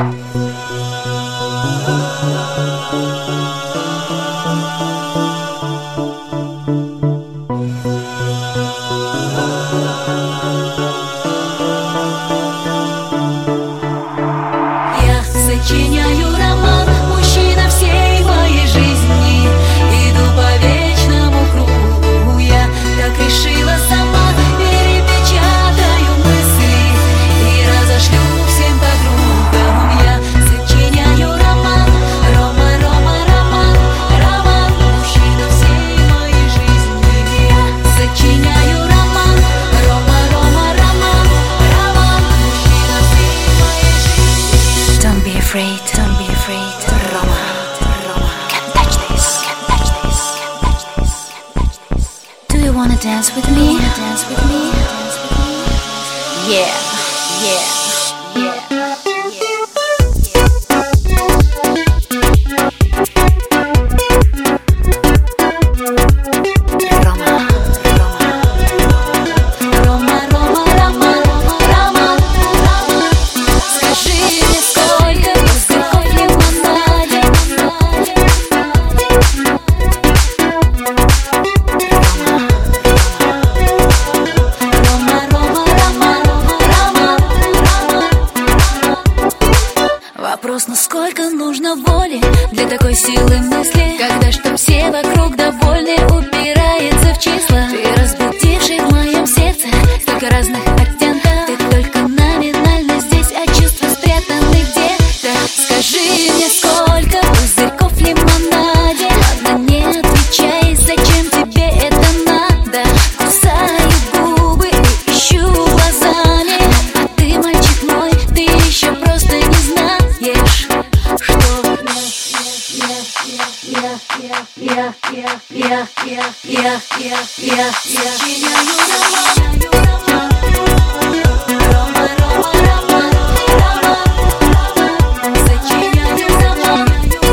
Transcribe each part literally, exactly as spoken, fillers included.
Я сочиняю роман, мужчина всей моей жизни. Иду по вечному кругу, я так решила сама. Перепечатаю мысли и разошлю всем подругам. Я сочиняю роман, Рома, Рома, роман, роман, мужчина всей моей жизни. Я сочиняю роман, Рома, Рома, роман, роман, мужчина всей моей жизни. Don't be afraid, don't be afraid, Roma, Roma. Can't touch this, can't touch this, can't touch this, can't touch this. Do you wanna dance with me? Dance with me? Dance with me? Yeah, yeah, yeah. Вопрос, насколько нужно воли для такой силы мысли, когда чтоб все вокруг довольны, упирается в числа. Ты разбудивший в моем сердце столько разных оттенков. Ты только номинально здесь, а чувства спрятаны где-то. Скажи мне, сколько пузырьков в лимонаде? Ладно, не отвечай, зачем тебе это надо? Кусаю губы и ищу глазами, а ты, мальчик мой, ты еще просто не знаешь. Я, я, я, я, я, я, я, я, я, я сочиняю роман, Рома, Рома, роман, роман, сочиняю роман,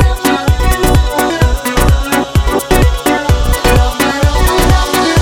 Рома, Рома,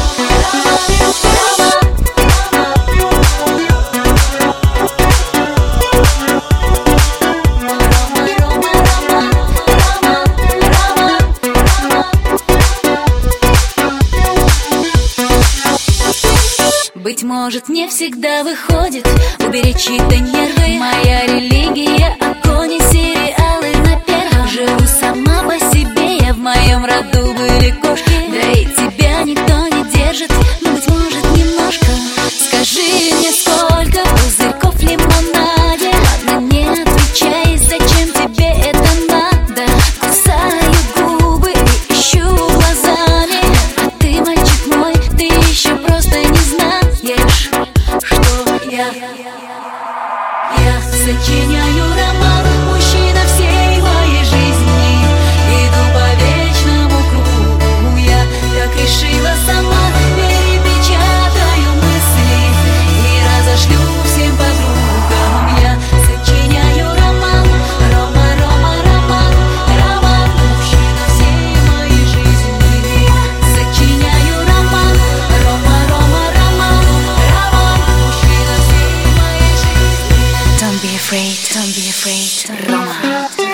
быть может, не всегда выходит уберечь чьи-то нервы. Моя религия — огонь и сериалы на первом. Живу сама по себе, я в моем роду были кошки. Да и тебя никто не держит, но, быть может, немножко. Скажи мне, сколько пузырьков в лимонаде? Ладно, не отвечай, зачем тебе это надо? Кусаю губы и ищу глазами, а ты, мальчик мой, ты еще просто не знаешь, что я. Я сочиняю роман, мужчина всей моей жизни. Иду по вечному кругу, я так решила сама. Перепечатаю мысли и разошлю всем подругам. Я сочиняю роман, Рома, Рома, роман, роман, мужчина всей моей жизни. Я сочиняю роман, Рома, Рома, роман, роман, мужчина всей моей жизни. Don't be afraid, don't be afraid, Roma.